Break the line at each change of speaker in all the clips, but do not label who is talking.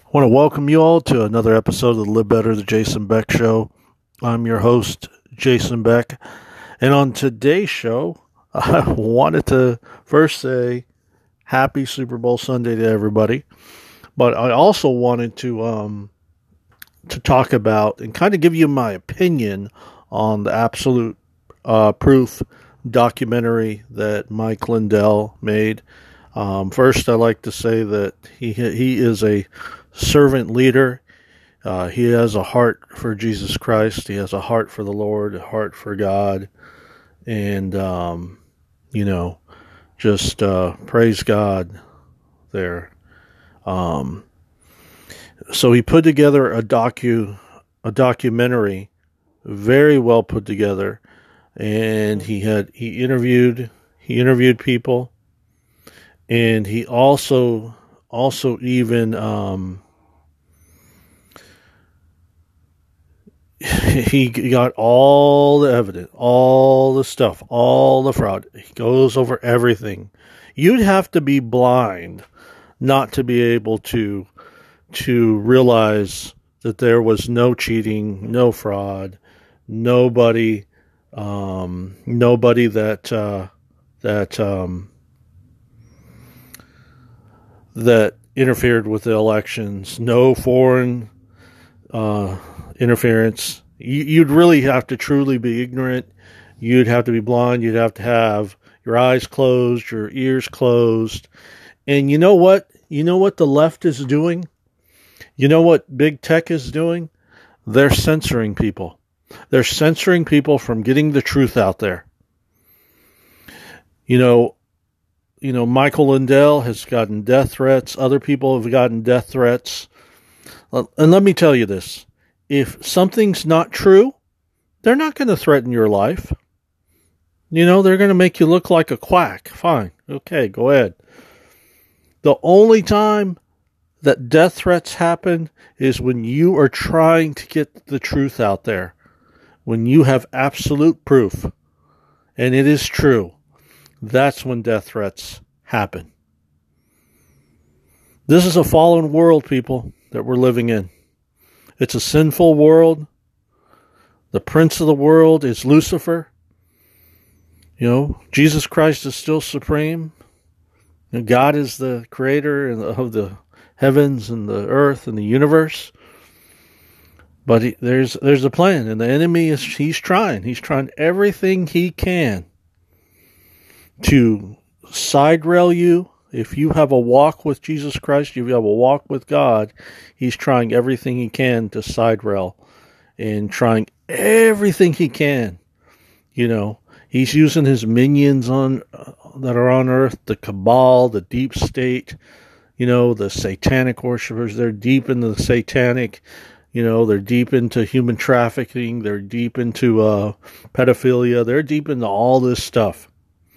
I want to welcome you all to another episode of the Live Better, the Jason Beck Show. I'm your host, Jason Beck. And on today's show, I wanted to first say happy Super Bowl Sunday to everybody. But I also wanted to talk about and kind of give you my opinion on the Absolute Proof documentary that Mike Lindell made. First, I like to say that he is a servant leader. He has a heart for Jesus Christ. He has a heart for the Lord, a heart for God. And, just praise God there. So he put together a documentary, very well put together. And he interviewed people. And he also even he got all the evidence, all the stuff, all the fraud. He goes over everything. You'd have to be blind not to be able to realize that there was no cheating, no fraud, nobody that interfered with the elections, no foreign interference. You'd really have to truly be ignorant. You'd have to be blind. You'd have to have your eyes closed, your ears closed. And you know what? You know what the left is doing? You know what big tech is doing? They're censoring people. They're censoring people from getting the truth out there. Michael Lindell has gotten death threats. Other people have gotten death threats. And let me tell you this. If something's not true, they're not going to threaten your life. They're going to make you look like a quack. Fine. Okay, go ahead. The only time that death threats happen is when you are trying to get the truth out there. When you have absolute proof, and it is true, that's when death threats happen. This is a fallen world, people, that we're living in. It's a sinful world. The prince of the world is Lucifer. Jesus Christ is still supreme. God is the creator of the heavens and the earth and the universe. But there's a plan, and the enemy he's trying everything he can to side rail you. If you have a walk with Jesus Christ, if you have a walk with God, he's trying everything he can to side rail and trying everything he can. He's using his minions that are on earth, the cabal, the deep state, the satanic worshipers. They're deep into the satanic. They're deep into human trafficking. They're deep into pedophilia. They're deep into all this stuff.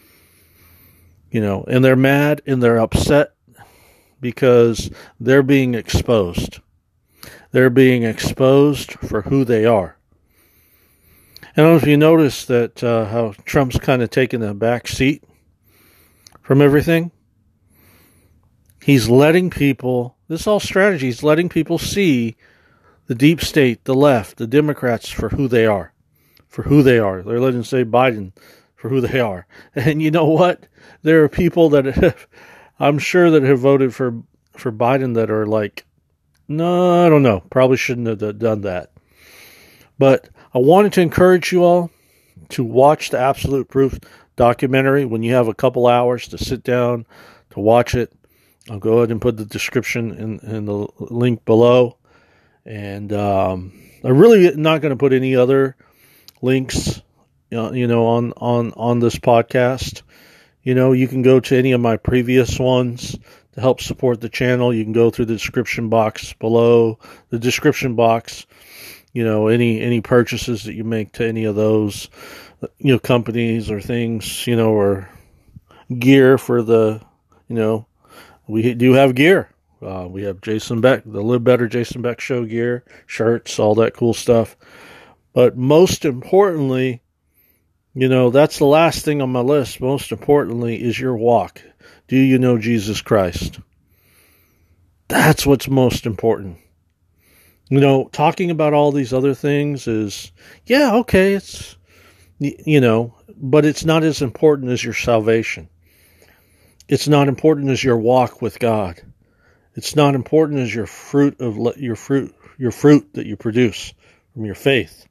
And they're mad and they're upset because they're being exposed. They're being exposed for who they are. And I don't know if you notice that how Trump's kind of taken a back seat from everything. He's letting people, this is all strategy, he's letting people see the deep state, the left, the Democrats for who they are. For who they are. They're letting say Biden for who they are. And you know what? There are people that I'm sure that have voted for Biden that are like, no, I don't know. Probably shouldn't have done that. But I wanted to encourage you all to watch the Absolute Proof documentary when you have a couple hours to sit down to watch it. I'll go ahead and put the description in the link below. And I'm really not going to put any other links on this podcast. You can go to any of my previous ones to help support the channel. You can go through the description box below. The description box, any purchases that you make to any of those, companies or things, or gear for the, we do have gear. We have Jason Beck, the Live Better Jason Beck Show gear, shirts, all that cool stuff. But most importantly, that's the last thing on my list. Most importantly is your walk. Do you know Jesus Christ? That's what's most important. Talking about all these other things is, yeah, okay, it's, but it's not as important as your salvation. It's not important as your walk with God. It's not important as your fruit that you produce from your faith.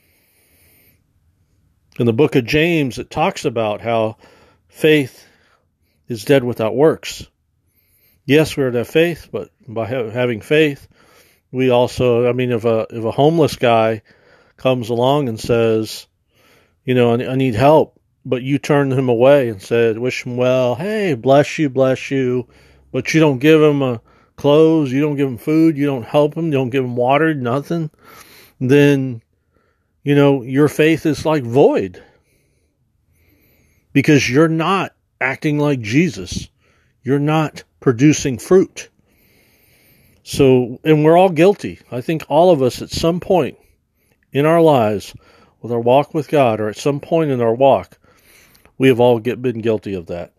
In the book of James, it talks about how faith is dead without works. Yes, we're to have faith, but by having faith, we also, if a homeless guy comes along and says, I need help, but you turn him away and said, wish him well, hey, bless you, but you don't give him clothes, you don't give him food, you don't help him, you don't give him water, nothing, then, your faith is like void. Because you're not acting like Jesus. You're not producing fruit. So, and we're all guilty. I think all of us at some point in our lives, with our walk with God, or at some point in our walk, we have all been guilty of that.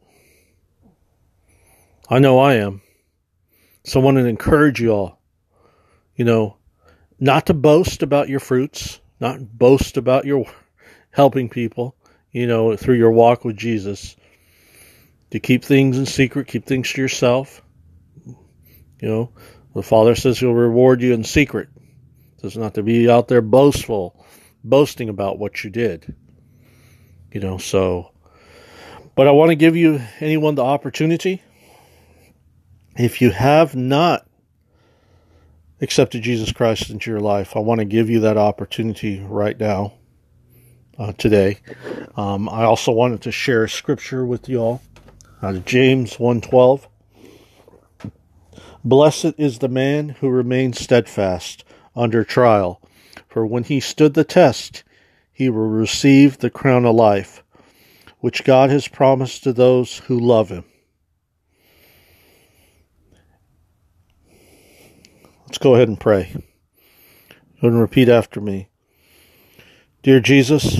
I know I am. So I want to encourage you all, not to boast about your fruits, not boast about your helping people, through your walk with Jesus, to keep things in secret, keep things to yourself. The Father says He'll reward you in secret. It says not to be out there boasting about what you did. But I want to give anyone the opportunity. If you have not accepted Jesus Christ into your life, I want to give you that opportunity right now, today. I also wanted to share scripture with you all. James 1:12. Blessed is the man who remains steadfast under trial, for when he stood the test, he will receive the crown of life, which God has promised to those who love Him. Let's go ahead and pray. Go and repeat after me. Dear Jesus,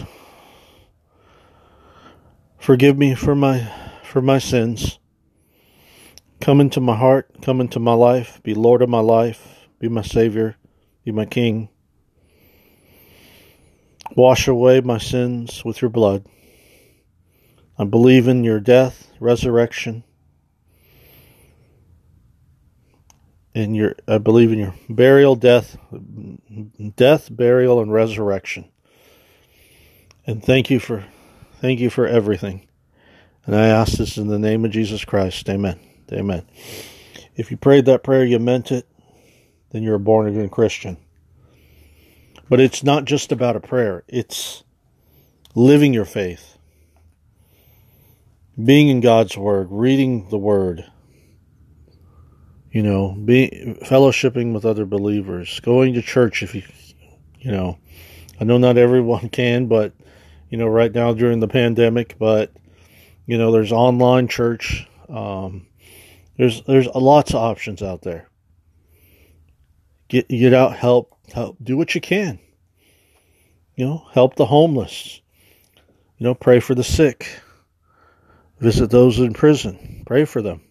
forgive me for my sins. Come into my heart, come into my life, be Lord of my life, be my Savior, be my King. Wash away my sins with your blood. I believe in your death, resurrection, I believe in your burial, death, burial, and resurrection. And thank you for everything. And I ask this in the name of Jesus Christ. Amen. Amen. If you prayed that prayer, you meant it, then you're a born-again Christian. But it's not just about a prayer. It's living your faith. Being in God's Word, reading the Word. Fellowshipping with other believers, going to church if I know not everyone can, but, right now during the pandemic, but, there's online church. There's lots of options out there. Get out, help, do what you can. Help the homeless. Pray for the sick. Visit those in prison. Pray for them.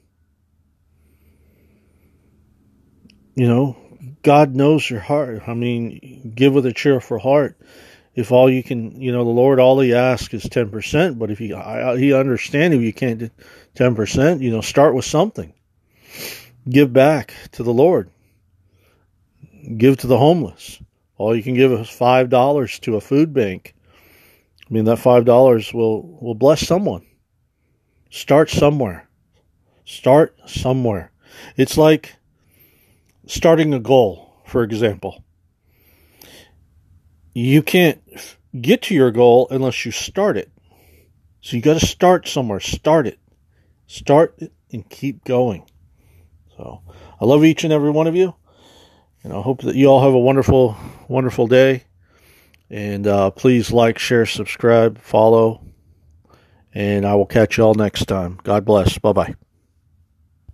God knows your heart. Give with a cheerful heart. If all you can, the Lord, all He asks is 10%, but if He understands if you can't do 10%, start with something. Give back to the Lord. Give to the homeless. All you can give is $5 to a food bank. That $5 will bless someone. Start somewhere. Start somewhere. It's like starting a goal, for example. You can't get to your goal unless you start it. So you got to start somewhere. Start it. Start it and keep going. So I love each and every one of you. And I hope that you all have a wonderful, wonderful day. And please like, share, subscribe, follow. And I will catch you all next time. God bless. Bye-bye.